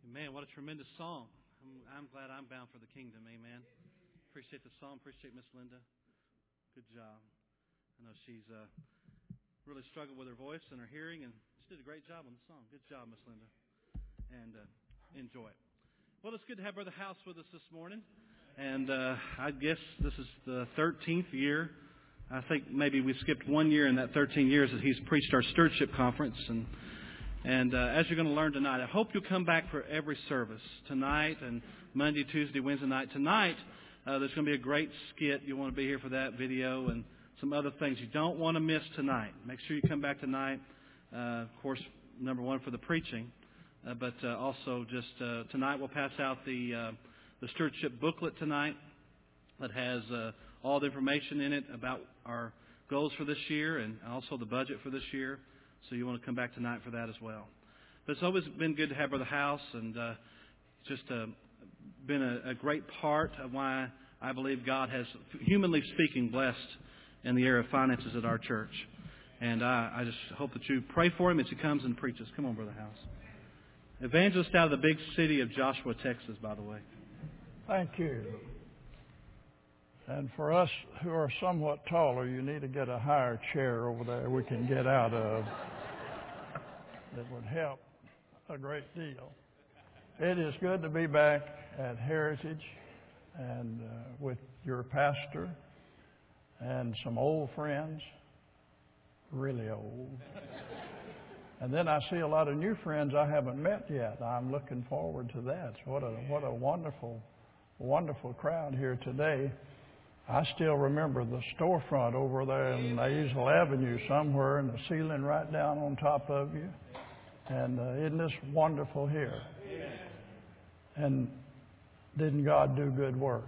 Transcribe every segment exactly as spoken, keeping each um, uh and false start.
Man, what a tremendous song. I'm, I'm glad I'm bound for the kingdom. Amen. Appreciate the song. Appreciate Miss Linda. Good job. I know she's uh, really struggled with her voice and her hearing, and she did a great job on the song. Good job, Miss Linda. And uh, enjoy it. Well, it's good to have Brother House with us this morning. And uh, I guess this is the thirteenth year. I think maybe we skipped one year in that thirteen years that he's preached our stewardship conference. And And uh, as you're going to learn tonight, I hope you'll come back for every service tonight and Monday, Tuesday, Wednesday night. Tonight, uh, there's going to be a great skit. You want to be here for that video and some other things you don't want to miss tonight. Make sure you come back tonight. Uh, of course, number one for the preaching, uh, but uh, also just uh, tonight we'll pass out the uh, the stewardship booklet tonight that has uh, all the information in it about our goals for this year and also the budget for this year. So you want to come back tonight for that as well. But it's always been good to have Brother House, and uh, just uh, been a, a great part of why I believe God has, humanly speaking, blessed in the area of finances at our church. And I, I just hope that you pray for him as he comes and preaches. Come on, Brother House. Evangelist out of the big city of Joshua, Texas, by the way. Thank you. And for us who are somewhat taller, you need to get a higher chair over there we can get out of. That would help a great deal. It is good to be back at Heritage and uh, with your pastor and some old friends, really old. And then I see a lot of new friends I haven't met yet. I'm looking forward to that. So what a what a wonderful, wonderful crowd here today. I still remember the storefront over there in Azle Avenue somewhere, and the ceiling right down on top of you. And uh, isn't this wonderful here? Amen. And didn't God do good work?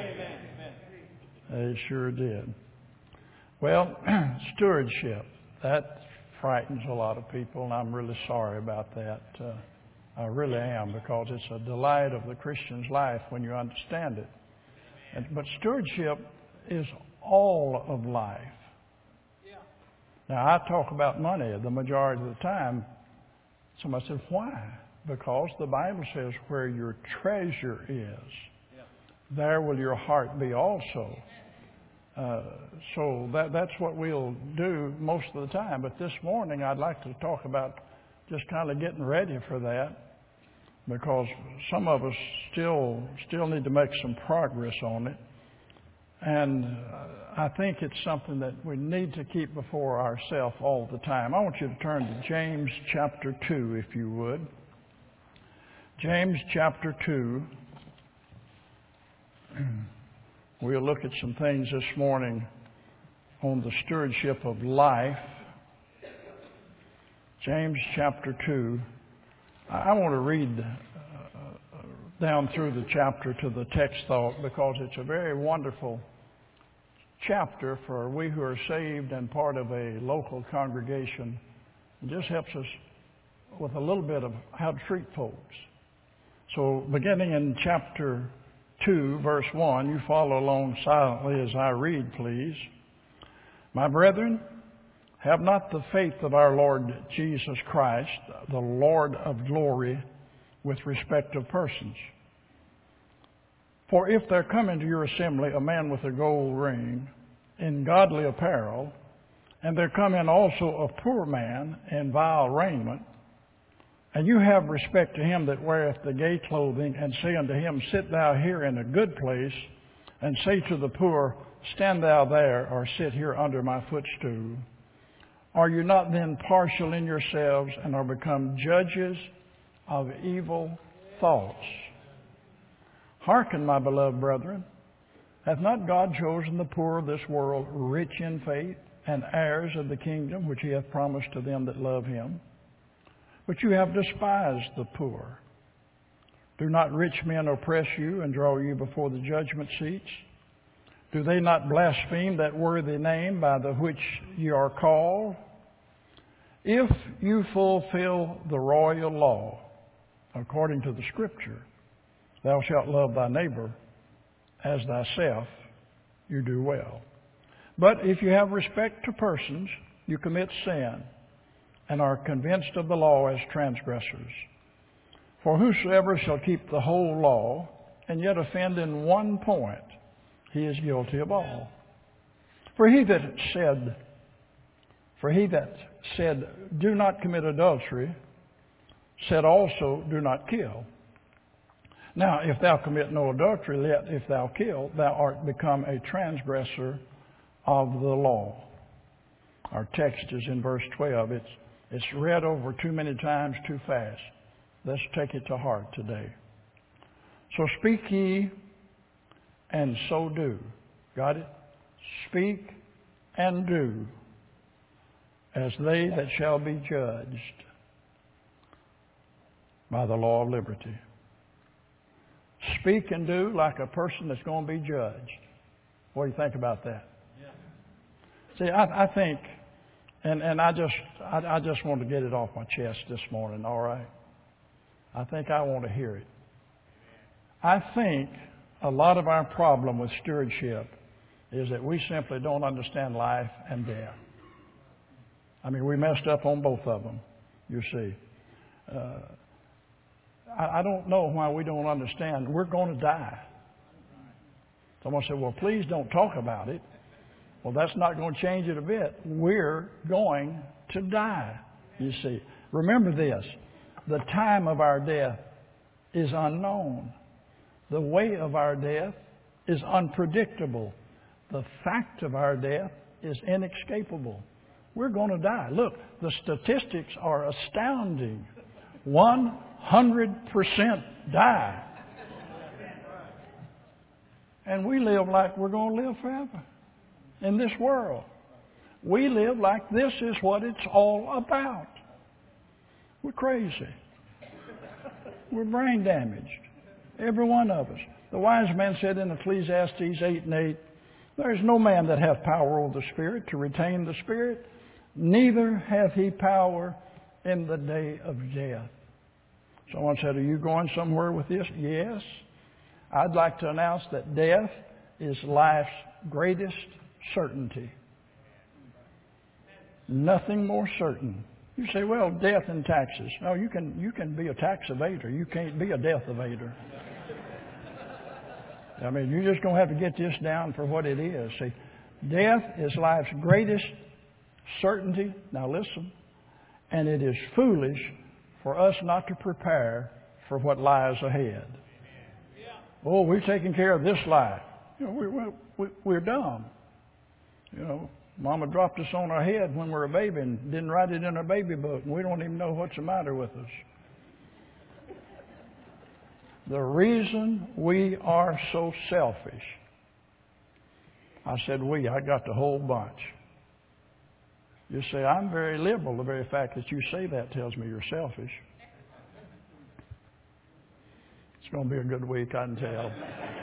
Amen. He sure did. Well, stewardship, that frightens a lot of people, and I'm really sorry about that. Uh, I really am, because it's a delight of the Christian's life when you understand it. And, but stewardship is all of life. Yeah. Now, I talk about money the majority of the time. Somebody said, why? Because the Bible says where your treasure is, yeah, there will your heart be also. Uh, so that that's what we'll do most of the time. But this morning, I'd like to talk about just kind of getting ready for that, because some of us still still need to make some progress on it. And uh, I think it's something that we need to keep before ourselves all the time. I want you to turn to James chapter two, if you would. James chapter two. We'll look at some things this morning on the stewardship of life. James chapter two. I want to read uh, down through the chapter to the text thought, because it's a very wonderful chapter for we who are saved and part of a local congregation. It just helps us with a little bit of how to treat folks. So beginning in chapter two, verse one, you follow along silently as I read, please. My brethren, have not the faith of our Lord Jesus Christ, the Lord of glory, with respect of persons. For if there come into your assembly a man with a gold ring in godly apparel, and there come in also a poor man in vile raiment, and you have respect to him that weareth the gay clothing, and say unto him, sit thou here in a good place, and say to the poor, stand thou there, or sit here under my footstool, are you not then partial in yourselves, and are become judges of evil thoughts? Hearken, my beloved brethren, hath not God chosen the poor of this world rich in faith, and heirs of the kingdom which he hath promised to them that love him? But you have despised the poor. Do not rich men oppress you and draw you before the judgment seats? Do they not blaspheme that worthy name by the which ye are called? If you fulfill the royal law according to the Scripture, thou shalt love thy neighbor as thyself, you do well. But if you have respect to persons, you commit sin, and are convinced of the law as transgressors. For whosoever shall keep the whole law and yet offend in one point, he is guilty of all. For he that said, for he that said, do not commit adultery, said also, do not kill. Now, if thou commit no adultery, yet if thou kill, thou art become a transgressor of the law. Our text is in verse twelve. It's, it's read over too many times too fast. Let's take it to heart today. So speak ye, and so do. Got it? Speak and do, as they that shall be judged by the law of liberty. Speak and do like a person that's going to be judged. What do you think about that? Yeah. See, I, I think, and, and I just I, I just want to get it off my chest this morning, all right? I think I want to hear it. I think a lot of our problem with stewardship is that we simply don't understand life and death. I mean, we messed up on both of them, you see. Uh, I, I don't know why we don't understand. We're going to die. Someone said, well, please don't talk about it. Well, that's not going to change it a bit. We're going to die, you see. Remember this. The time of our death is unknown. The way of our death is unpredictable. The fact of our death is inescapable. We're going to die. Look, the statistics are astounding. one hundred percent die. And we live like we're going to live forever in this world. We live like this is what it's all about. We're crazy. We're brain damaged. Every one of us. The wise man said in Ecclesiastes eight and eight, there is no man that hath power over the Spirit to retain the Spirit, neither hath he power in the day of death. Someone said, are you going somewhere with this? Yes. I'd like to announce that death is life's greatest certainty. Nothing more certain. You say, well, death and taxes. No, you can you can be a tax evader. You can't be a death evader. I mean, you're just going to have to get this down for what it is. See, death is life's greatest certainty. Now listen. And it is foolish for us not to prepare for what lies ahead. Oh, we're taking care of this life. You know, we're, we're, we're dumb. You know, Mama dropped us on our head when we were a baby and didn't write it in our baby book, and we don't even know what's the matter with us. The reason we are so selfish, I said we, I got the whole bunch. You say, I'm very liberal. The very fact that you say that tells me you're selfish. It's going to be a good week, I can tell.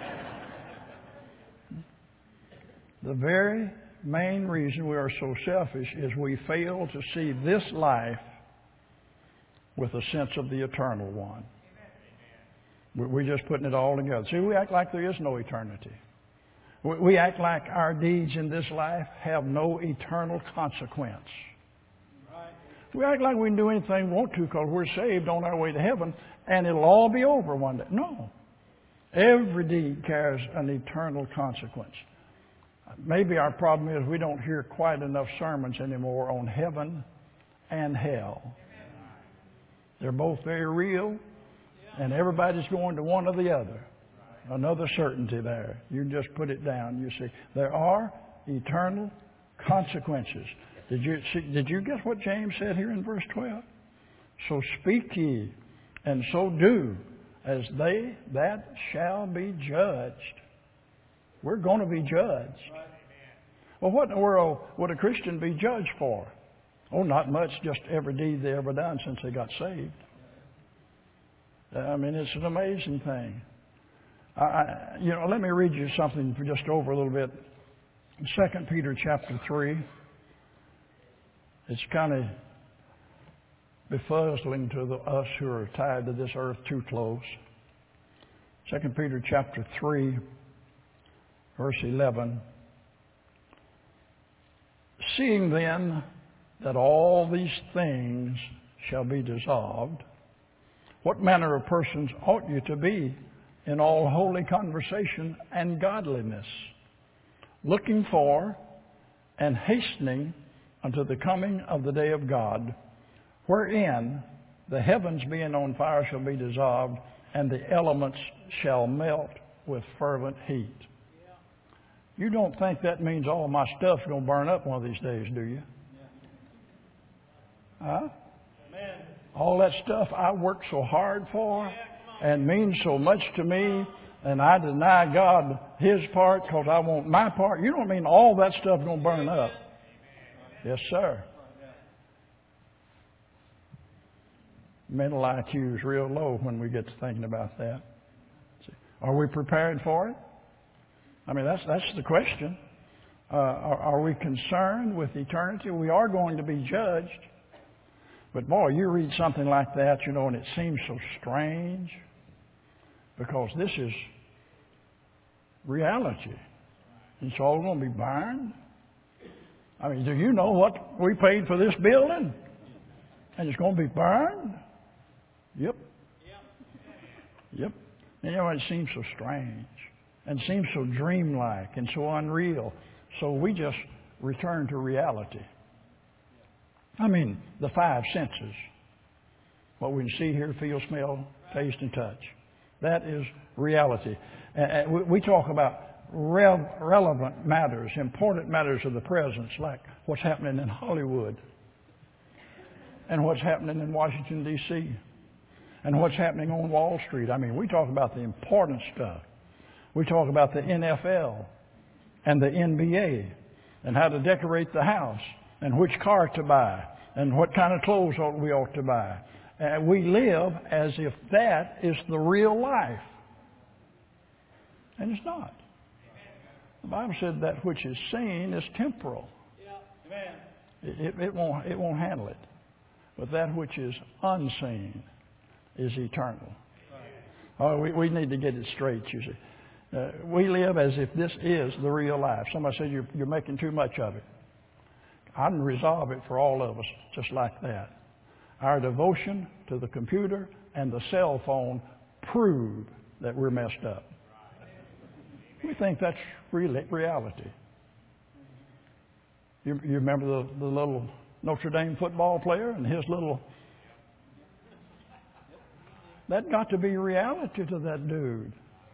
The very main reason we are so selfish is we fail to see this life with a sense of the eternal one. We're just putting it all together. See, we act like there is no eternity. We act like our deeds in this life have no eternal consequence. We act like we can do anything we want to because we're saved on our way to heaven and it'll all be over one day. No. Every deed carries an eternal consequence. Maybe our problem is we don't hear quite enough sermons anymore on heaven and hell. They're both very real, and everybody's going to one or the other. Another certainty there. You can just put it down. You see, there are eternal consequences. Did you see, did you get what James said here in verse twelve? So speak ye, and so do, as they that shall be judged. We're going to be judged. Well, what in the world would a Christian be judged for? Oh, not much, just every deed they ever done since they got saved. I mean, it's an amazing thing. I, I, you know, let me read you something for just over a little bit. Second Peter chapter three. It's kind of befuddling to the, us who are tied to this earth too close. Second Peter chapter three, verse eleven. Seeing then that all these things shall be dissolved, What manner of persons ought you to be in all holy conversation and godliness, looking for and hastening unto the coming of the day of God, wherein the heavens being on fire shall be dissolved, and the elements shall melt with fervent heat. You don't think that means all my stuff's going to burn up one of these days, do you? Huh? All that stuff I worked so hard for and means so much to me, and I deny God His part because I want my part. You don't mean all that stuff's going to burn up? Yes, sir. Mental I Q is real low when we get to thinking about that. Are we prepared for it? I mean, that's that's the question. Uh, are, are we concerned with eternity? We are going to be judged. But boy, you read something like that, you know, and it seems so strange because this is reality. It's all going to be burned. I mean, do you know what we paid for this building? And it's going to be burned? Yep. Yep. And you know, it seems so strange and seems so dreamlike and so unreal. So we just return to reality. I mean, the five senses. What we can see, hear, feel, smell, taste, and touch. That is reality. And we talk about relevant matters, important matters of the present, like what's happening in Hollywood and what's happening in Washington, D C and what's happening on Wall Street. I mean, we talk about the important stuff. We talk about the N F L and the N B A and how to decorate the house and which car to buy and what kind of clothes we ought to buy. And we live as if that is the real life. And it's not. The Bible said that which is seen is temporal. It, it, won't, it won't handle it. But that which is unseen is eternal. Oh, we, we need to get it straight, you see. Uh, we live as if this is the real life. Somebody said you're, you're making too much of it. I can resolve it for all of us just like that. Our devotion to the computer and the cell phone prove that we're messed up. We think that's really reality. You, you remember the, the little Notre Dame football player and his little... That got to be reality to that dude.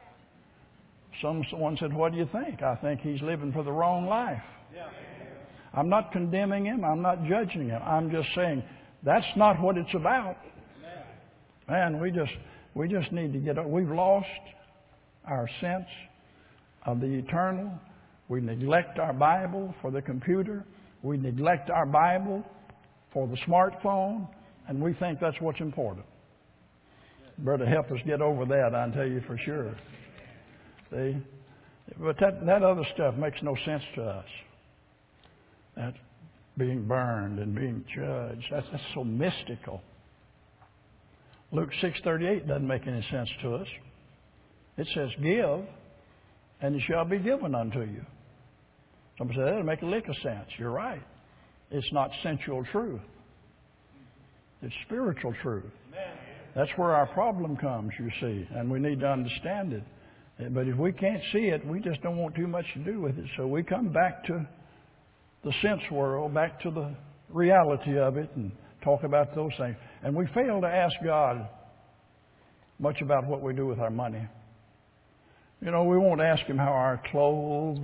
Some, someone said, what do you think? I think he's living for the wrong life. I'm not condemning him. I'm not judging him. I'm just saying that's not what it's about. Man, we just we just need to get... We've lost our sense of the eternal. We neglect our Bible for the computer. We neglect our Bible for the smartphone. And we think that's what's important. Brother, help us get over that, I can tell you for sure. See? But that, that other stuff makes no sense to us. That being burned and being judged, that's, that's so mystical. Luke six thirty-eight doesn't make any sense to us. It says, give, and it shall be given unto you. Somebody said, that doesn't make a lick of sense. You're right. It's not sensual truth. It's spiritual truth. That's where our problem comes, you see, and we need to understand it. But if we can't see it, we just don't want too much to do with it. So we come back to the sense world, back to the reality of it, and talk about those things. And we fail to ask God much about what we do with our money. You know, we won't ask Him how our clothes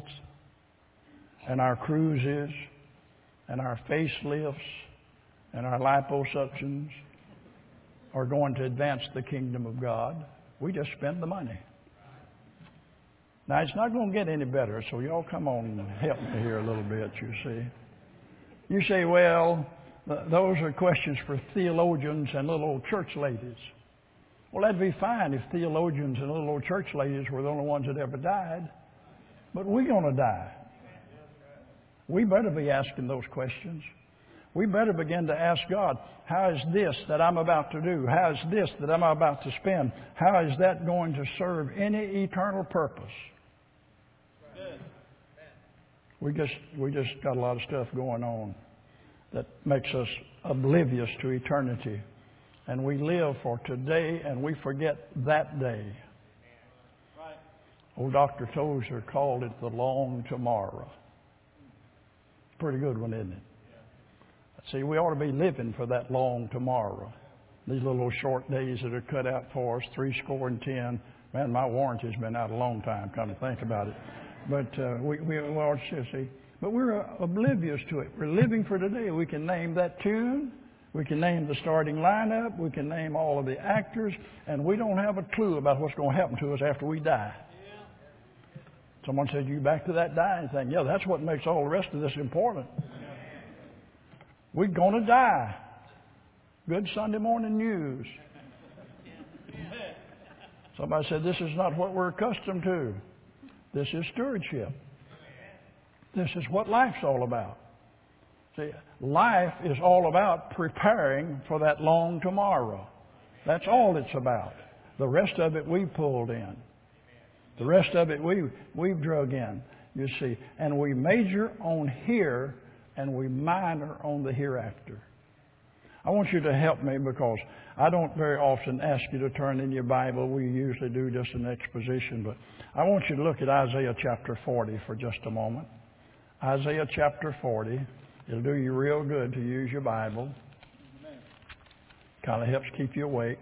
and our cruises and our facelifts and our liposuctions are going to advance the kingdom of God. We just spend the money. Now, it's not going to get any better, so y'all come on and help me here a little bit, you see. You say, well, th- those are questions for theologians and little old church ladies. Well, that'd be fine if theologians and little old church ladies were the only ones that ever died. But we're going to die. We better be asking those questions. We better begin to ask God, how is this that I'm about to do? How is this that I'm about to spend? How is that going to serve any eternal purpose? We just we just got a lot of stuff going on that makes us oblivious to eternity and we live for today, and we forget that day. Right. Old Doctor Tozer called it the long tomorrow. Pretty good one, isn't it? See, we ought to be living for that long tomorrow. These little short days that are cut out for us, three score and ten. Man, my warranty's been out a long time, come to think about it. But uh, we, we ought to see. But we're uh, oblivious to it. We're living for today. We can name that tune. We can name the starting lineup. We can name all of the actors. And we don't have a clue about what's going to happen to us after we die. Yeah. Someone said, you back to that dying thing. Yeah, that's what makes all the rest of this important. We're going to die. Good Sunday morning news. Somebody said, this is not what we're accustomed to. This is stewardship. This is what life's all about. See, life is all about preparing for that long tomorrow. That's all it's about. The rest of it we pulled in. The rest of it we, we've drug in, you see. And we major on here and we minor on the hereafter. I want you to help me because I don't very often ask you to turn in your Bible. We usually do just an exposition. But I want you to look at Isaiah chapter forty for just a moment. Isaiah chapter forty. It'll do you real good to use your Bible. Kind of helps keep you awake.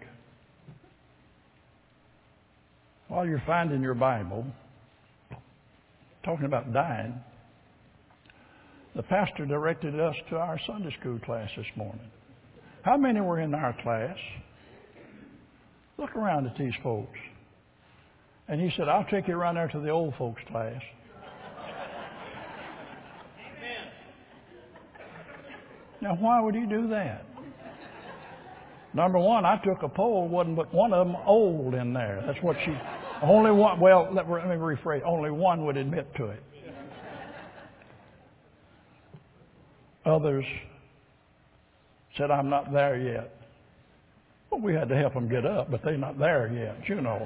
While you're finding your Bible, talking about dying, the pastor directed us to our Sunday school class this morning. How many were in our class? Look around at these folks. And he said, I'll take you around there to the old folks class. Now, why would he do that? Number one, I took a poll, wasn't but one of them old in there. That's what she, only one, well, let, let me rephrase, only one would admit to it. Others said, I'm not there yet. Well, we had to help them get up, but they're not there yet, you know.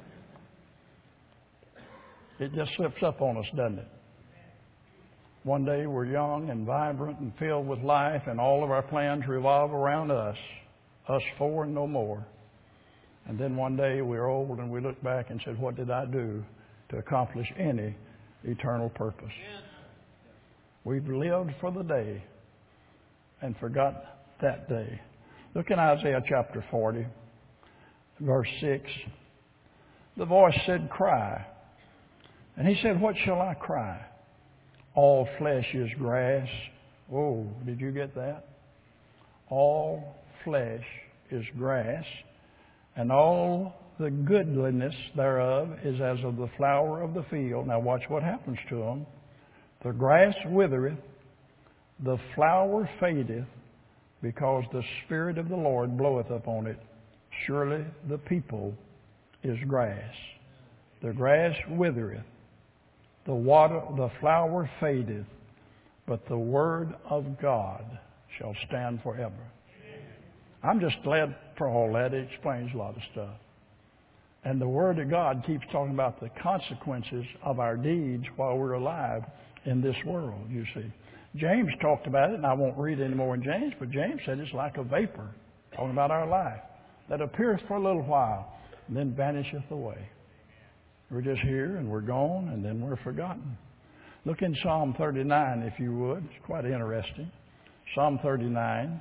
It just slips up on us, doesn't it? One day we're young and vibrant and filled with life, and all of our plans revolve around us, us four and no more. And then one day we're old and we look back and said, what did I do to accomplish any eternal purpose? We've lived for the day and forgot that day. Look in Isaiah chapter forty, verse six. The voice said, cry. And he said, what shall I cry? All flesh is grass. Oh, did you get that? All flesh is grass, and all the goodliness thereof is as of the flower of the field. Now watch what happens to them. The grass withereth, the flower fadeth, because the Spirit of the Lord bloweth upon it. Surely the people is grass. The grass withereth, the water, the flower fadeth, but the word of God shall stand forever. I'm just glad for all that. It explains a lot of stuff. And the Word of God keeps talking about the consequences of our deeds while we're alive in this world, you see. James talked about it, and I won't read any more in James, but James said it's like a vapor, talking about our life, that appeareth for a little while, and then vanisheth away. We're just here, and we're gone, and then we're forgotten. Look in Psalm thirty-nine, if you would. It's quite interesting. Psalm thirty-nine.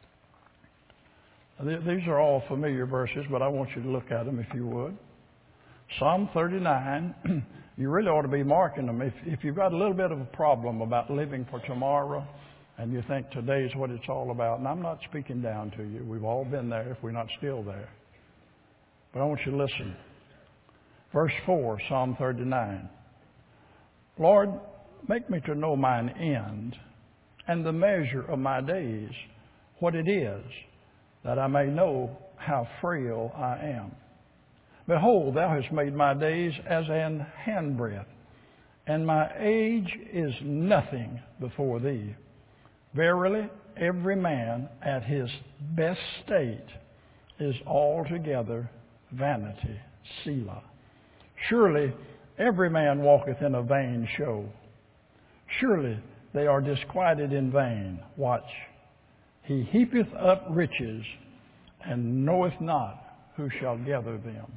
These are all familiar verses, but I want you to look at them, if you would. Psalm thirty-nine, you really ought to be marking them. If, if you've got a little bit of a problem about living for tomorrow, and you think today's what it's all about, and I'm not speaking down to you. We've all been there if we're not still there. But I want you to listen. Verse four, Psalm thirty-nine. Lord, make me to know mine end, and the measure of my days, what it is, that I may know how frail I am. Behold, thou hast made my days as an handbreadth, and my age is nothing before thee. Verily, every man at his best state is altogether vanity. Selah. Surely every man walketh in a vain show. Surely they are disquieted in vain. Watch. He heapeth up riches and knoweth not who shall gather them.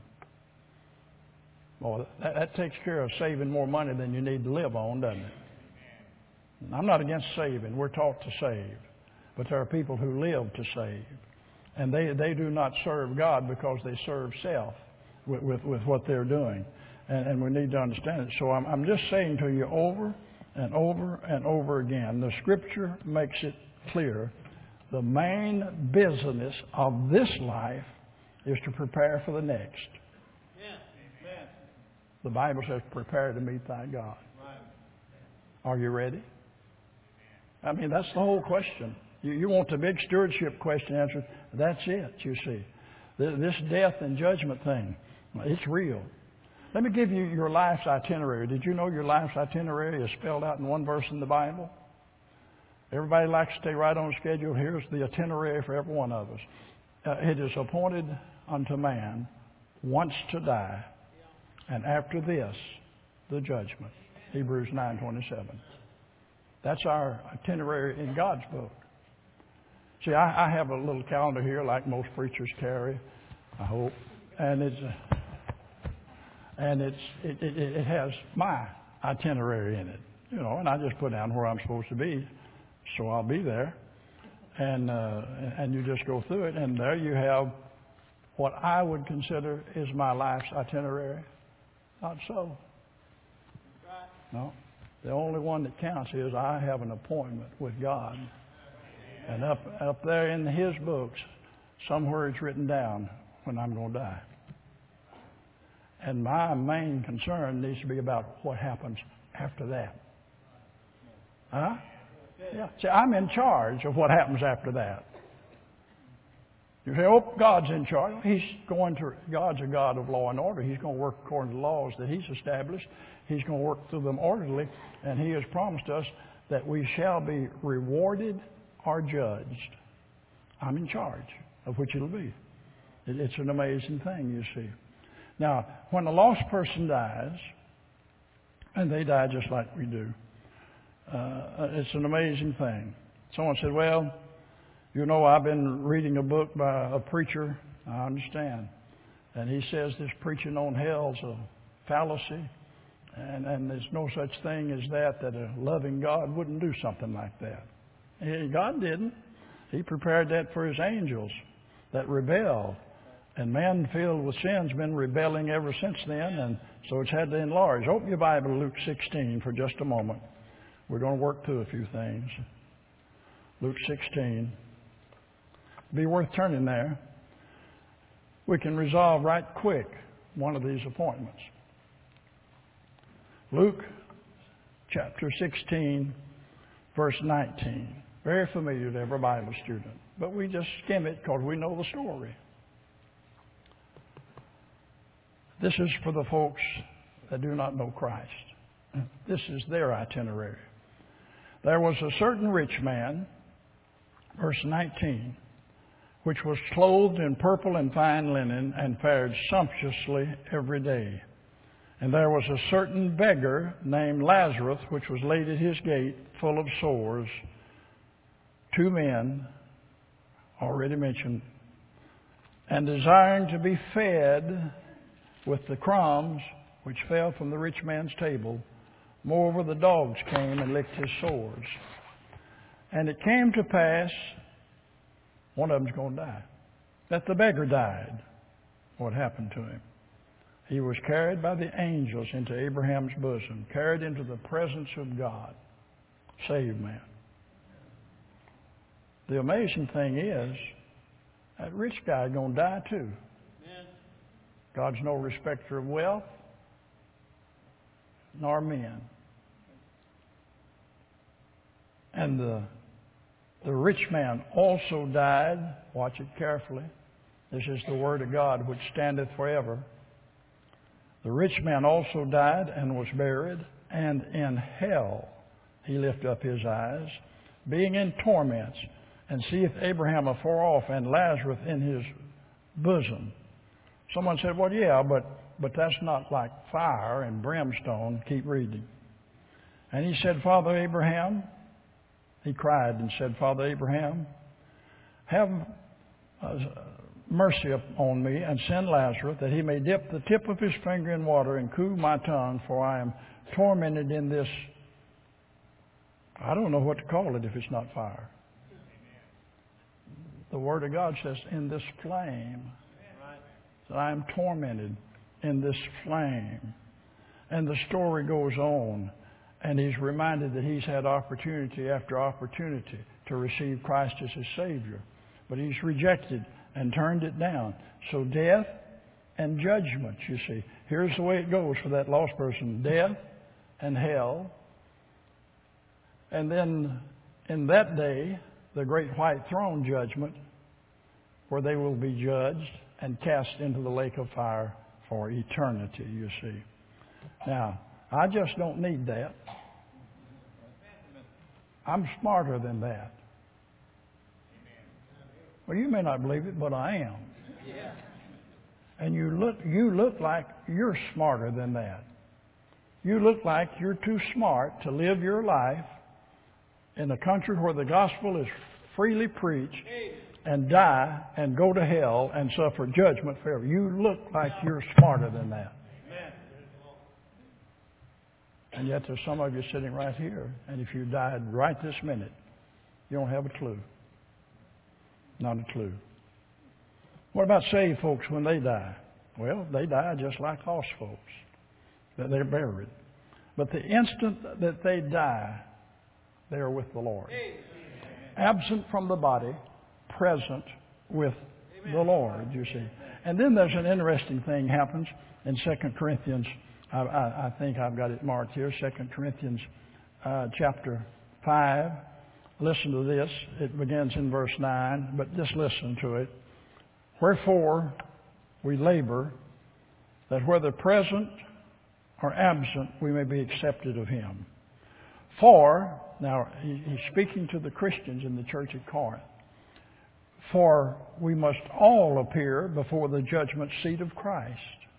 Well, that, that takes care of saving more money than you need to live on, doesn't it? I'm not against saving. We're taught to save. But there are people who live to save. And they, they do not serve God because they serve self with, with, with what they're doing. And, and we need to understand it. So I'm, I'm just saying to you over and over and over again, the Scripture makes it clear. The main business of this life is to prepare for the next. Yeah. The Bible says, prepare to meet thy God. Right. Are you ready? I mean, that's the whole question. You, you want the big stewardship question answered. That's it, you see. This death and judgment thing, it's real. Let me give you your life's itinerary. Did you know your life's itinerary is spelled out in one verse in the Bible? Everybody likes to stay right on schedule. Here's the itinerary for every one of us. Uh, it is appointed unto man once to die, and after this, the judgment. Hebrews nine twenty-seven. That's our itinerary in God's book. See, I, I have a little calendar here, like most preachers carry, I hope, and it's uh, and it's it, it, it has my itinerary in it, you know, and I just put down where I'm supposed to be, so I'll be there, and uh, and you just go through it, and there you have what I would consider is my life's itinerary. Not so. No. The only one that counts is I have an appointment with God. And up up there in His books, somewhere it's written down when I'm going to die. And my main concern needs to be about what happens after that. Huh? Yeah. See, I'm in charge of what happens after that. You say, oh, God's in charge. He's going to, God's a God of law and order. He's going to work according to the laws that He's established. He's going to work through them orderly. And He has promised us that we shall be rewarded or judged. I'm in charge of which it'll be. It's an amazing thing, you see. Now, when a lost person dies, and they die just like we do, uh, it's an amazing thing. Someone said, well, you know, I've been reading a book by a preacher. I understand. And he says this preaching on hell's a fallacy. And, and there's no such thing as that, that a loving God wouldn't do something like that. And God didn't. He prepared that for His angels that rebelled. And man filled with sin's been rebelling ever since then, and so it's had to enlarge. Open your Bible to Luke sixteen for just a moment. We're going to work through a few things. Luke sixteen. Be worth turning there. We can resolve right quick one of these appointments. Luke chapter sixteen, verse nineteen. Very familiar to every Bible student. But we just skim it because we know the story. This is for the folks that do not know Christ. This is their itinerary. There was a certain rich man, verse nineteen, which was clothed in purple and fine linen and fared sumptuously every day. And there was a certain beggar named Lazarus, which was laid at his gate, full of sores. Two men, already mentioned, and desiring to be fed with the crumbs which fell from the rich man's table. Moreover, the dogs came and licked his sores. And it came to pass, one of them's going to die, that the beggar died. What happened to him? He was carried by the angels into Abraham's bosom, carried into the presence of God. Saved man. The amazing thing is, that rich guy is going to die too. Amen. God's no respecter of wealth, nor men. And the, the rich man also died. Watch it carefully. This is the word of God which standeth forever. The rich man also died and was buried, and in hell he lifted up his eyes, being in torments, and seeth Abraham afar off and Lazarus in his bosom. Someone said, well, yeah, but, but that's not like fire and brimstone. Keep reading. And he said, Father Abraham, he cried and said, Father Abraham, have uh, mercy upon me and send Lazarus, that he may dip the tip of his finger in water and cool my tongue, for I am tormented in this. I don't know what to call it if it's not fire. The Word of God says, in this flame. That I am tormented in this flame. And the story goes on. And he's reminded that he's had opportunity after opportunity to receive Christ as his Savior. But he's rejected and turned it down. So death and judgment, you see. Here's the way it goes for that lost person. Death and hell. And then in that day, the great white throne judgment, where they will be judged and cast into the lake of fire for eternity, you see. Now, I just don't need that. I'm smarter than that. Well, you may not believe it, but I am. And you look, you look like you're smarter than that. You look like you're too smart to live your life in a country where the gospel is freely preached and die and go to hell and suffer judgment forever. You look like you're smarter than that. And yet there's some of you sitting right here, and if you died right this minute, you don't have a clue. Not a clue. What about saved folks when they die? Well, they die just like lost folks. That they're buried. But the instant that they die, they are with the Lord. Absent from the body, present with the Lord, you see. And then there's an interesting thing happens in Second Corinthians. I, I, I think I've got it marked here. Second Corinthians uh, chapter five. Listen to this. It begins in verse nine, but just listen to it. Wherefore we labor that whether present or absent we may be accepted of Him. For, now he's speaking to the Christians in the church at Corinth. For we must all appear before the judgment seat of Christ,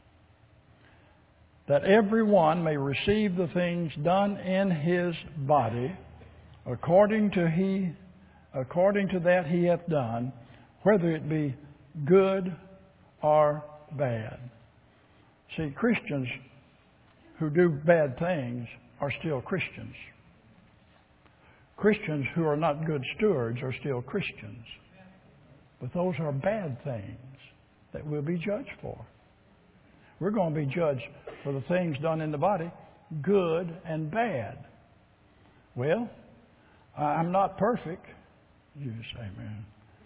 that every one may receive the things done in his body according to he, according to that he hath done, whether it be good or bad. See, Christians who do bad things are still Christians. Christians who are not good stewards are still Christians. But those are bad things that we'll be judged for. We're going to be judged for the things done in the body, good and bad. Well, I'm not perfect. You say, amen.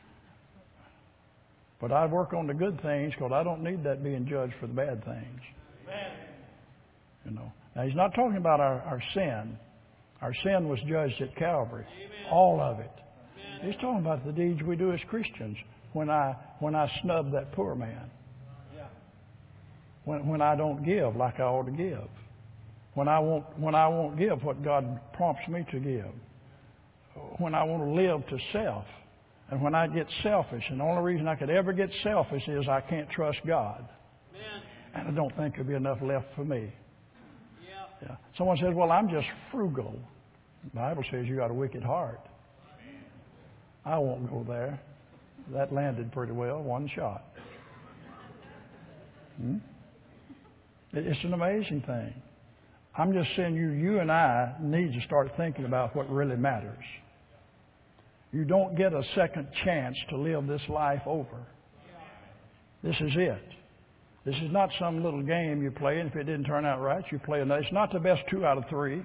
But I work on the good things because I don't need that being judged for the bad things. Amen. You know. Now, he's not talking about our, our sin. Our sin was judged at Calvary. Amen. All of it. Amen. He's talking about the deeds we do as Christians. When I when I snub that poor man. Yeah. When when I don't give like I ought to give. When I won't when I won't give what God prompts me to give. When I want to live to self. And when I get selfish, and the only reason I could ever get selfish is I can't trust God. Amen. And I don't think there'll be enough left for me. Yeah. Yeah. Someone says, well, I'm just frugal. The Bible says you got a wicked heart. I won't go there. That landed pretty well, one shot. Hmm? It's an amazing thing. I'm just saying you, you and I need to start thinking about what really matters. You don't get a second chance to live this life over. This is it. This is not some little game you play, and if it didn't turn out right, you play another. It's not the best two out of three.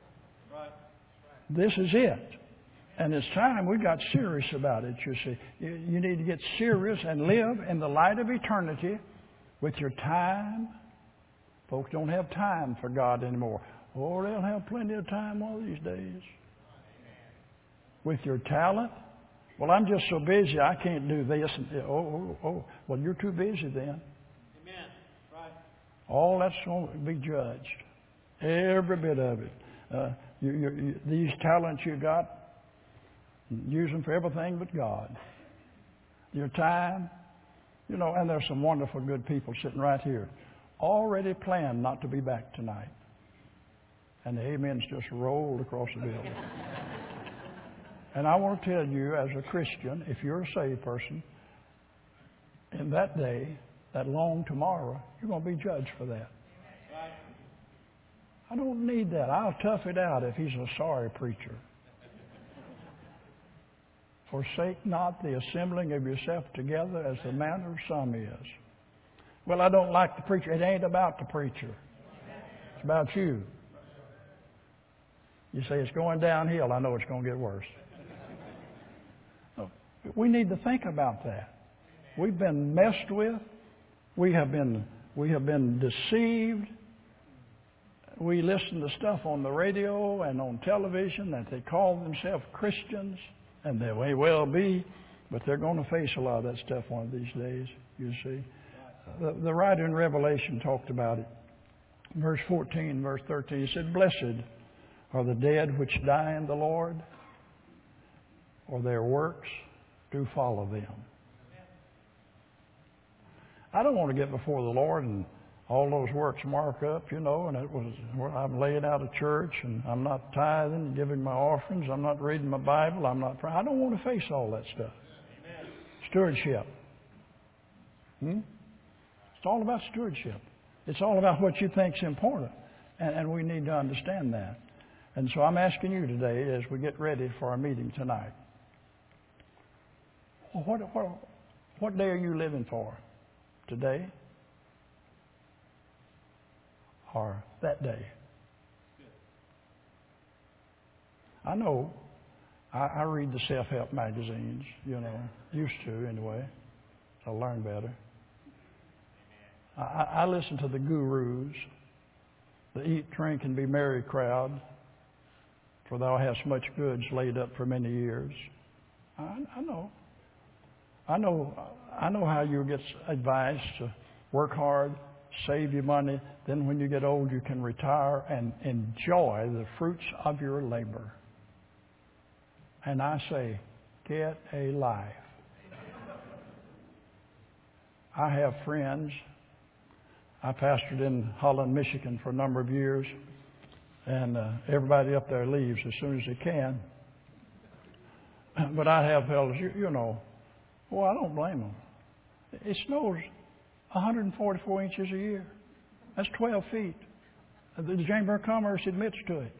This is it. And it's time we got serious about it, you see. You, you need to get serious and live in the light of eternity with your time. Folks don't have time for God anymore. Oh, they'll have plenty of time one of these days. With your talent. Well, I'm just so busy I can't do this. And, oh, oh, oh. Well, you're too busy then. Amen. Right. All that's going to be judged. Every bit of it. Uh, you, you, you, these talents you got, use them for everything but God. Your time, you know, and there's some wonderful good people sitting right here. Already planned not to be back tonight. And the amens just rolled across the building. And I want to tell you, as a Christian, if you're a saved person, in that day, that long tomorrow, you're going to be judged for that. I don't need that. I'll tough it out if he's a sorry preacher. Forsake not the assembling of yourself together as the manner of some is. Well, I don't like the preacher. It ain't about the preacher. It's about you. You say it's going downhill. I know it's going to get worse. No, we need to think about that. We've been messed with. We have been we have been deceived. We listen to stuff on the radio and on television that they call themselves Christians, and they may well be, but they're going to face a lot of that stuff one of these days, you see. The, the writer in Revelation talked about it. Verse fourteen, verse thirteen, he said, "Blessed are the dead which die in the Lord, or their works do follow them." I don't want to get before the Lord and all those works mark up, you know, and it was, well, I'm laying out of church and I'm not tithing and giving my offerings. I'm not reading my Bible. I'm not praying. I don't want to face all that stuff. Amen. Stewardship. Hmm? It's all about stewardship. It's all about what you think's important. And, and we need to understand that. And so I'm asking you today, as we get ready for our meeting tonight, well, what, what, what day are you living for? Today? Or that day? I know. I, I read the self-help magazines, you know, used to anyway. I learn better. I, I listen to the gurus, the eat, drink, and be merry crowd, for thou hast much goods laid up for many years. I, I know. I know. I know how you get advice to work hard, save your money. Then when you get old, you can retire and enjoy the fruits of your labor. And I say, get a life. I have friends. I pastored in Holland, Michigan for a number of years. And uh, everybody up there leaves as soon as they can. But I have fellows, you, you know, well, I don't blame them. It snows one hundred forty-four inches a year. That's twelve feet. The Chamber of Commerce admits to it.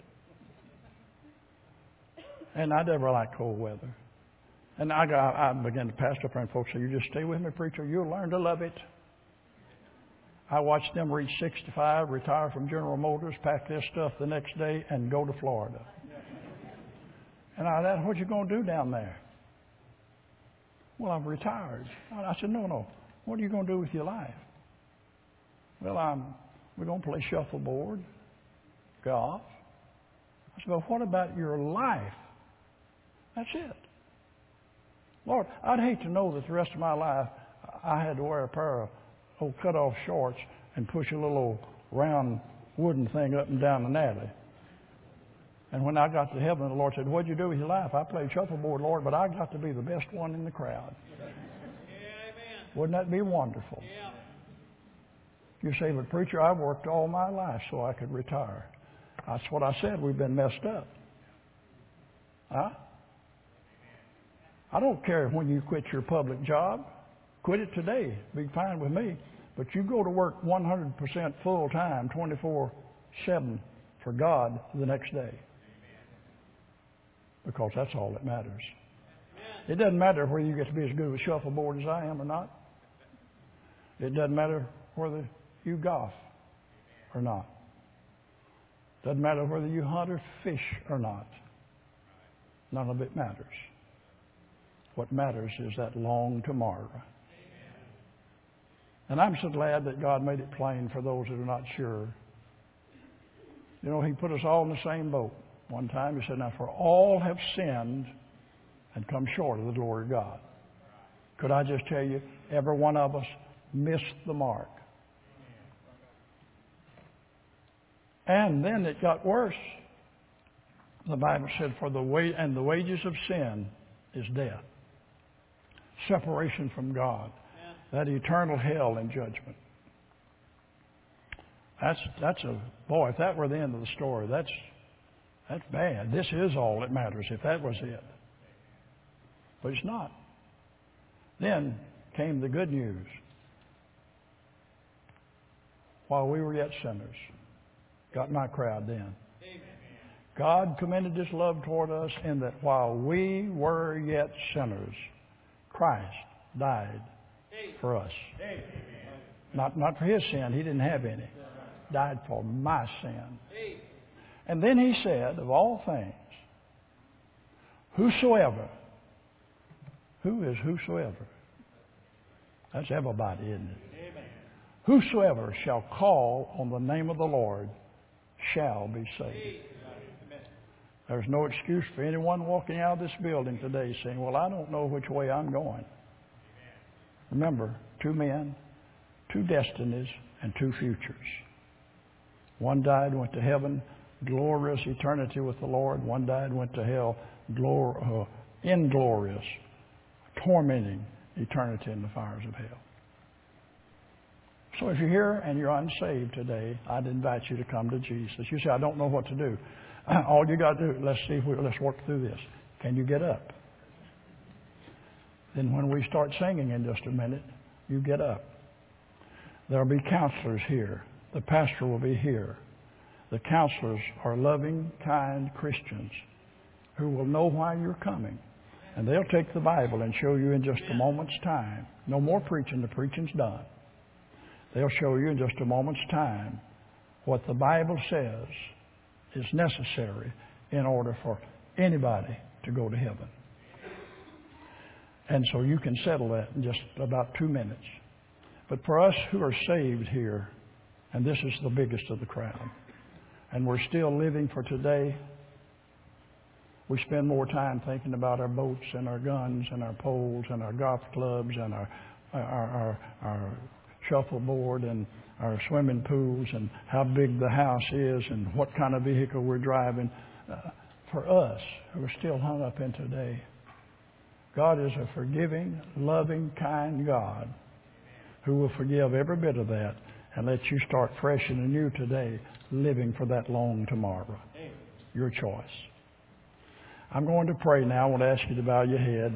And I never liked cold weather. And I, got, I began to pastor up there, and folks say, "You just stay with me, preacher. You'll learn to love it." I watched them reach sixty-five, retire from General Motors, pack their stuff the next day, and go to Florida. And I said, "What you going to do down there?" "Well, I'm retired." I said, "No, no. What are you going to do with your life?" "Well, I'm, we're going to play shuffleboard, golf." I said, "Well, what about your life?" "That's it." Lord, I'd hate to know that the rest of my life I had to wear a pair of old cut-off shorts and push a little round wooden thing up and down an alley. And when I got to heaven, the Lord said, "What'd you do with your life?" "I played shuffleboard, Lord, but I got to be the best one in the crowd." Yeah, amen. Wouldn't that be wonderful? Yeah. You say, "But preacher, I've worked all my life so I could retire." That's what I said. We've been messed up. Huh? I don't care when you quit your public job. Quit it today. Be fine with me. But you go to work one hundred percent full time, twenty-four seven for God the next day. Because that's all that matters. It doesn't matter whether you get to be as good with shuffleboard as I am or not. It doesn't matter whether you golf or not. It doesn't matter whether you hunt or fish or not. None of it matters. What matters is that long tomorrow. And I'm so glad that God made it plain for those that are not sure. You know, He put us all in the same boat. One time He said, "Now for all have sinned and come short of the glory of God." Could I just tell you, every one of us missed the mark. And then it got worse. The Bible said, "For the wa- and the wages of sin is death." Separation from God. That eternal hell and judgment. That's that's a boy. If that were the end of the story, that's that's bad. This is all that matters. If that was it, but it's not. Then came the good news. While we were yet sinners. Got my crowd then. God commended His love toward us in that while we were yet sinners, Christ died for us. Not, not for His sin. He didn't have any. Died for my sin. And then He said, of all things, whosoever. Who is whosoever? That's everybody, isn't it? Whosoever shall call on the name of the Lord shall be saved. There's no excuse for anyone walking out of this building today saying, well, I don't know which way I'm going. Remember, two men, two destinies, and two futures. One died, went to heaven, glorious eternity with the Lord. One died, went to hell, glor- uh, inglorious, tormenting eternity in the fires of hell. So if you're here and you're unsaved today, I'd invite you to come to Jesus. You say, I don't know what to do. All you got to do, let's see if we, let's work through this. Can you get up? Then when we start singing in just a minute, you get up. There'll be counselors here. The pastor will be here. The counselors are loving, kind Christians who will know why you're coming. And they'll take the Bible and show you in just a moment's time. No more preaching. The preaching's done. They'll show you in just a moment's time what the Bible says is necessary in order for anybody to go to heaven. And so you can settle that in just about two minutes. But for us who are saved here, and this is the biggest of the crowd, and we're still living for today, we spend more time thinking about our boats and our guns and our poles and our golf clubs and our our, our, our shuffleboard and our swimming pools and how big the house is and what kind of vehicle we're driving. Uh, for us who are still hung up in today, God is a forgiving, loving, kind God who will forgive every bit of that and let you start fresh and anew today, living for that long tomorrow. Your choice. I'm going to pray now. I want to ask you to bow your head.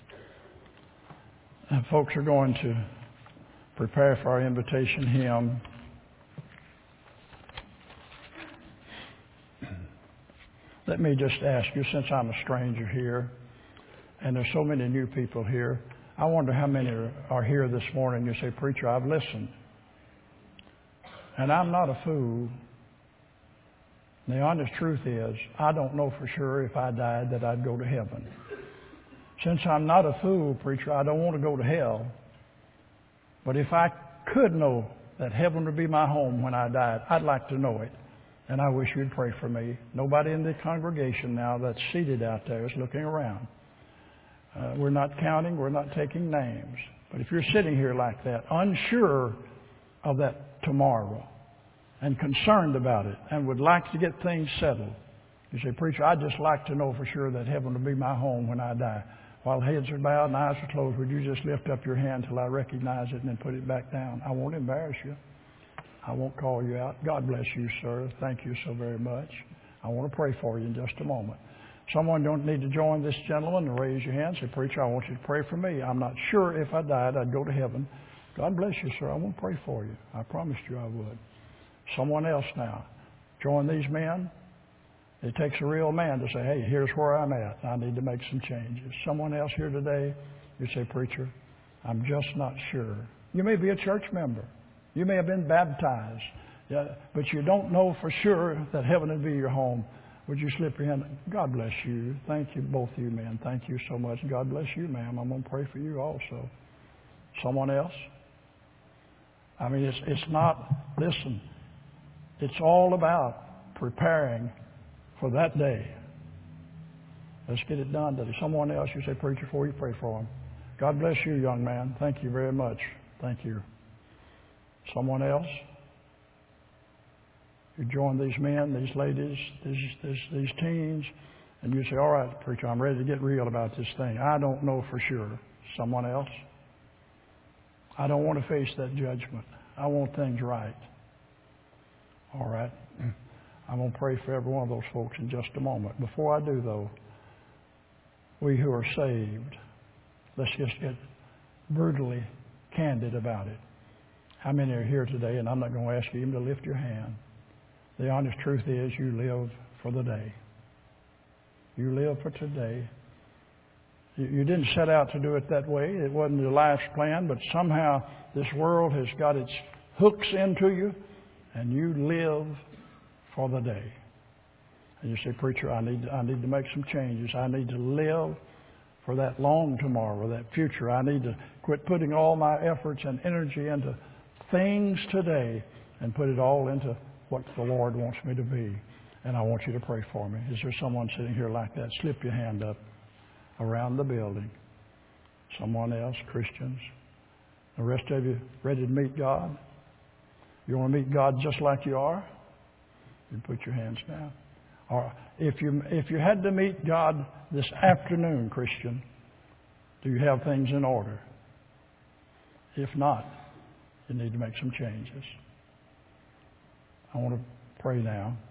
And folks are going to prepare for our invitation hymn. Let me just ask you, since I'm a stranger here, and there's so many new people here, I wonder how many are here this morning. You say, preacher, I've listened. And I'm not a fool. The honest truth is, I don't know for sure if I died that I'd go to heaven. Since I'm not a fool, preacher, I don't want to go to hell. But if I could know that heaven would be my home when I died, I'd like to know it. And I wish you'd pray for me. Nobody in the congregation now that's seated out there is looking around. Uh, we're not counting. We're not taking names. But if you're sitting here like that, unsure of that tomorrow and concerned about it and would like to get things settled, you say, preacher, I'd just like to know for sure that heaven will be my home when I die. While heads are bowed and eyes are closed, would you just lift up your hand till I recognize it and then put it back down? I won't embarrass you. I won't call you out. God bless you, sir. Thank you so very much. I want to pray for you in just a moment. Someone don't need to join this gentleman and raise your hand. Say, preacher, I want you to pray for me. I'm not sure if I died I'd go to heaven. God bless you, sir. I want to pray for you. I promised you I would. Someone else now. Join these men. It takes a real man to say, hey, here's where I'm at. I need to make some changes. Someone else here today, you say, preacher, I'm just not sure. You may be a church member. You may have been baptized. Yeah, but you don't know for sure that heaven will be your home. Would you slip your hand? God bless you. Thank you, both of you men. Thank you so much. God bless you, ma'am. I'm going to pray for you also. Someone else? I mean, it's, it's not, listen, it's all about preparing for that day. Let's get it done today. Someone else, you say, preacher, before you pray for him. God bless you, young man. Thank you very much. Thank you. Someone else? You join these men, these ladies, these, these, these teens, and you say, all right, preacher, I'm ready to get real about this thing. I don't know for sure. Someone else? I don't want to face that judgment. I want things right. All right. I'm going to pray for every one of those folks in just a moment. Before I do, though, we who are saved, let's just get brutally candid about it. How many are here today, and I'm not going to ask you even to lift your hand. The honest truth is you live for the day. You live for today. You, you didn't set out to do it that way. It wasn't your life's plan, but somehow this world has got its hooks into you, and you live for the day. And you say, preacher, I need, I need to make some changes. I need to live for that long tomorrow, that future. I need to quit putting all my efforts and energy into things today and put it all into what the Lord wants me to be. And I want you to pray for me. Is there someone sitting here like that? Slip your hand up around the building. Someone else, Christians. The rest of you ready to meet God? You want to meet God just like you are? You put your hands down. Or if you if you had to meet God this afternoon, Christian, do you have things in order? If not, you need to make some changes. I want to pray now.